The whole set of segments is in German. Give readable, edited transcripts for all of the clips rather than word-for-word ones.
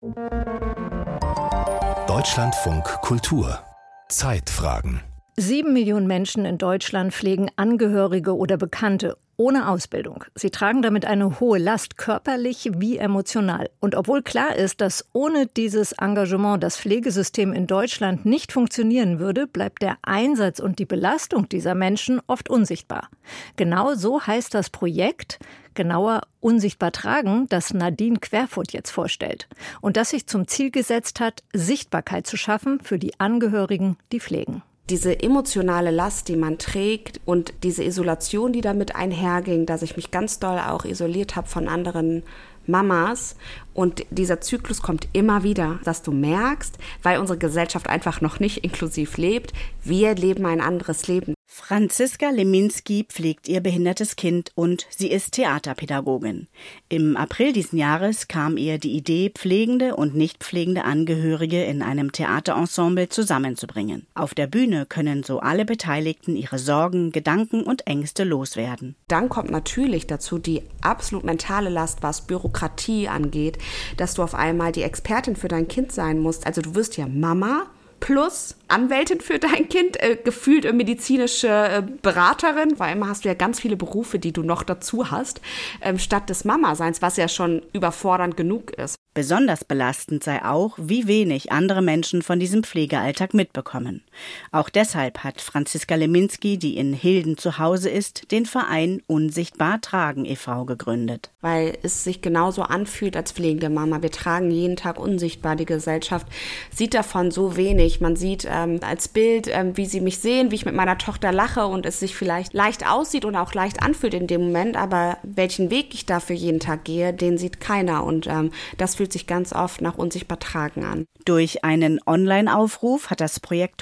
Deutschlandfunk Kultur. Zeitfragen. 7 Millionen Menschen in Deutschland pflegen Angehörige oder Bekannte ohne Ausbildung. Sie tragen damit eine hohe Last, körperlich wie emotional. Und obwohl klar ist, dass ohne dieses Engagement das Pflegesystem in Deutschland nicht funktionieren würde, bleibt der Einsatz und die Belastung dieser Menschen oft unsichtbar. Genau so heißt das Projekt, genauer Unsichtbar tragen, das Nadine Querfurt jetzt vorstellt. Und das sich zum Ziel gesetzt hat, Sichtbarkeit zu schaffen für die Angehörigen, die pflegen. Diese emotionale Last, die man trägt und diese Isolation, die damit einherging, dass ich mich ganz doll auch isoliert habe von anderen Mamas. Und dieser Zyklus kommt immer wieder, dass du merkst, weil unsere Gesellschaft einfach noch nicht inklusiv lebt, wir leben ein anderes Leben. Franziska Leminski pflegt ihr behindertes Kind und sie ist Theaterpädagogin. Im April diesen Jahres kam ihr die Idee, pflegende und nicht pflegende Angehörige in einem Theaterensemble zusammenzubringen. Auf der Bühne können so alle Beteiligten ihre Sorgen, Gedanken und Ängste loswerden. Dann kommt natürlich dazu die absolut mentale Last, was Bürokratie angeht, dass du auf einmal die Expertin für dein Kind sein musst. Also du wirst ja Mama plus Anwältin für dein Kind, gefühlt medizinische Beraterin, weil immer hast du ja ganz viele Berufe, die du noch dazu hast, statt des Mama-Seins, was ja schon überfordernd genug ist. Besonders belastend sei auch, wie wenig andere Menschen von diesem Pflegealltag mitbekommen. Auch deshalb hat Franziska Leminski, die in Hilden zu Hause ist, den Verein Unsichtbar tragen e.V. gegründet. Weil es sich genauso anfühlt als pflegende Mama. Wir tragen jeden Tag unsichtbar. Die Gesellschaft sieht davon so wenig. Man sieht als Bild, wie sie mich sehen, wie ich mit meiner Tochter lache und es sich vielleicht leicht aussieht und auch leicht anfühlt in dem Moment. Aber welchen Weg ich dafür jeden Tag gehe, den sieht keiner. Und das fühlt sich ganz oft nach Unsichtbar tragen an. Durch einen Online-Aufruf hat das Projekt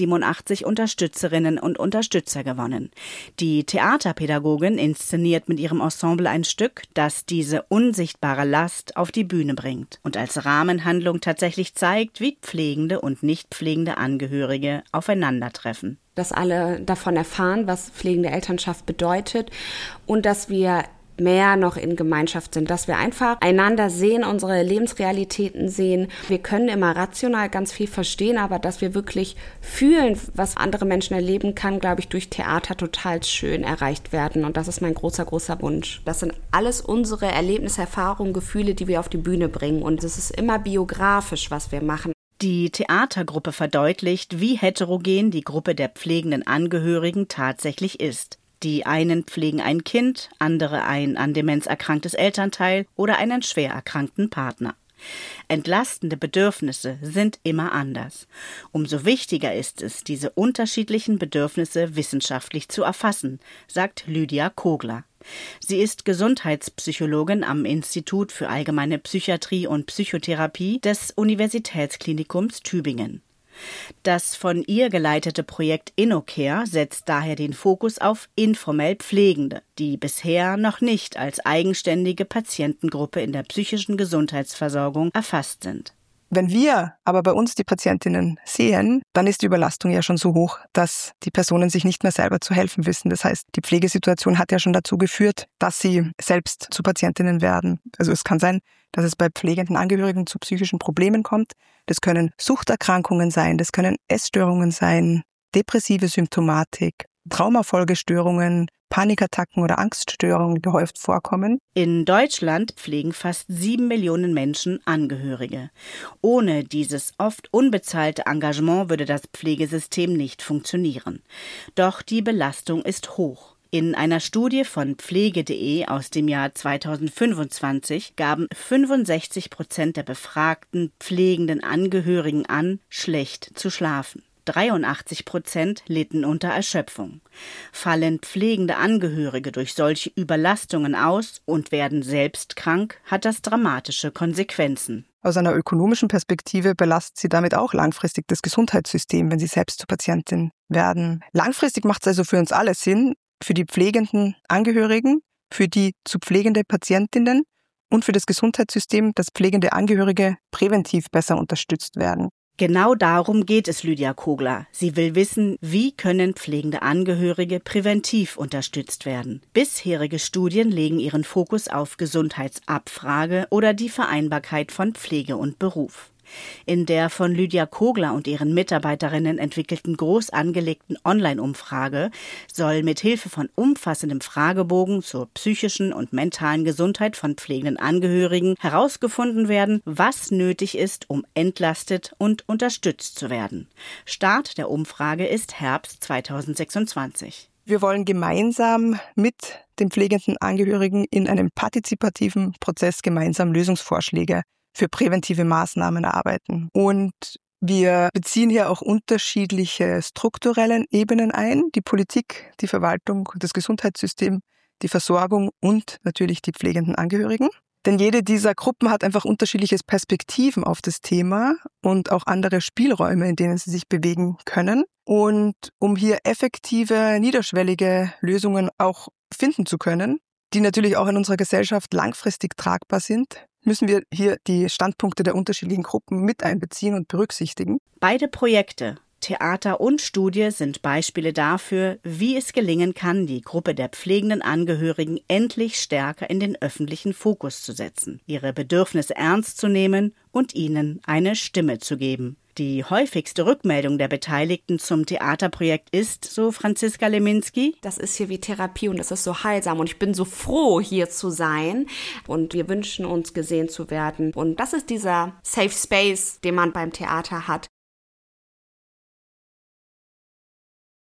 187 Unterstützerinnen und Unterstützer gewonnen. Die Theaterpädagogin inszeniert mit ihrem Ensemble ein Stück, das diese unsichtbare Last auf die Bühne bringt und als Rahmenhandlung tatsächlich zeigt, wie pflegende und nicht pflegende Angehörige aufeinandertreffen. Dass alle davon erfahren, was pflegende Elternschaft bedeutet und dass wir mehr noch in Gemeinschaft sind, dass wir einfach einander sehen, unsere Lebensrealitäten sehen. Wir können immer rational ganz viel verstehen, aber dass wir wirklich fühlen, was andere Menschen erleben, kann, glaube ich, durch Theater total schön erreicht werden. Und das ist mein großer, großer Wunsch. Das sind alles unsere Erlebnisse, Erfahrungen, Gefühle, die wir auf die Bühne bringen. Und es ist immer biografisch, was wir machen. Die Theatergruppe verdeutlicht, wie heterogen die Gruppe der pflegenden Angehörigen tatsächlich ist. Die einen pflegen ein Kind, andere ein an Demenz erkranktes Elternteil oder einen schwer erkrankten Partner. Entlastende Bedürfnisse sind immer anders. Umso wichtiger ist es, diese unterschiedlichen Bedürfnisse wissenschaftlich zu erfassen, sagt Lydia Kogler. Sie ist Gesundheitspsychologin am Institut für Allgemeine Psychiatrie und Psychotherapie des Universitätsklinikums Tübingen. Das von ihr geleitete Projekt InnoCare setzt daher den Fokus auf informell Pflegende, die bisher noch nicht als eigenständige Patientengruppe in der psychischen Gesundheitsversorgung erfasst sind. Wenn wir aber bei uns die Patientinnen sehen, dann ist die Überlastung ja schon so hoch, dass die Personen sich nicht mehr selber zu helfen wissen. Das heißt, die Pflegesituation hat ja schon dazu geführt, dass sie selbst zu Patientinnen werden. Also es kann sein, dass es bei pflegenden Angehörigen zu psychischen Problemen kommt. Das können Suchterkrankungen sein, das können Essstörungen sein, depressive Symptomatik, Traumafolgestörungen, Panikattacken oder Angststörungen, die gehäuft vorkommen. In Deutschland pflegen fast 7 Millionen Menschen Angehörige. Ohne dieses oft unbezahlte Engagement würde das Pflegesystem nicht funktionieren. Doch die Belastung ist hoch. In einer Studie von Pflege.de aus dem Jahr 2025 gaben 65% der befragten pflegenden Angehörigen an, schlecht zu schlafen. 83% litten unter Erschöpfung. Fallen pflegende Angehörige durch solche Überlastungen aus und werden selbst krank, hat das dramatische Konsequenzen. Aus einer ökonomischen Perspektive belastet sie damit auch langfristig das Gesundheitssystem, wenn sie selbst zur Patientin werden. Langfristig macht es also für uns alle Sinn, für die pflegenden Angehörigen, für die zu pflegende Patientinnen und für das Gesundheitssystem, dass pflegende Angehörige präventiv besser unterstützt werden. Genau darum geht es Lydia Kogler. Sie will wissen, wie können pflegende Angehörige präventiv unterstützt werden. Bisherige Studien legen ihren Fokus auf Gesundheitsabfrage oder die Vereinbarkeit von Pflege und Beruf. In der von Lydia Kogler und ihren Mitarbeiterinnen entwickelten groß angelegten Online-Umfrage soll mit Hilfe von umfassendem Fragebogen zur psychischen und mentalen Gesundheit von pflegenden Angehörigen herausgefunden werden, was nötig ist, um entlastet und unterstützt zu werden. Start der Umfrage ist Herbst 2026. Wir wollen gemeinsam mit den pflegenden Angehörigen in einem partizipativen Prozess gemeinsam Lösungsvorschläge für präventive Maßnahmen erarbeiten. Und wir beziehen hier auch unterschiedliche strukturelle Ebenen ein, die Politik, die Verwaltung, das Gesundheitssystem, die Versorgung und natürlich die pflegenden Angehörigen. Denn jede dieser Gruppen hat einfach unterschiedliche Perspektiven auf das Thema und auch andere Spielräume, in denen sie sich bewegen können. Und um hier effektive, niederschwellige Lösungen auch finden zu können, die natürlich auch in unserer Gesellschaft langfristig tragbar sind, müssen wir hier die Standpunkte der unterschiedlichen Gruppen mit einbeziehen und berücksichtigen. Beide Projekte, Theater und Studie, sind Beispiele dafür, wie es gelingen kann, die Gruppe der pflegenden Angehörigen endlich stärker in den öffentlichen Fokus zu setzen, ihre Bedürfnisse ernst zu nehmen und ihnen eine Stimme zu geben. Die häufigste Rückmeldung der Beteiligten zum Theaterprojekt ist, so Franziska Leminski: Das ist hier wie Therapie und das ist so heilsam und ich bin so froh, hier zu sein und wir wünschen uns, gesehen zu werden. Und das ist dieser Safe Space, den man beim Theater hat.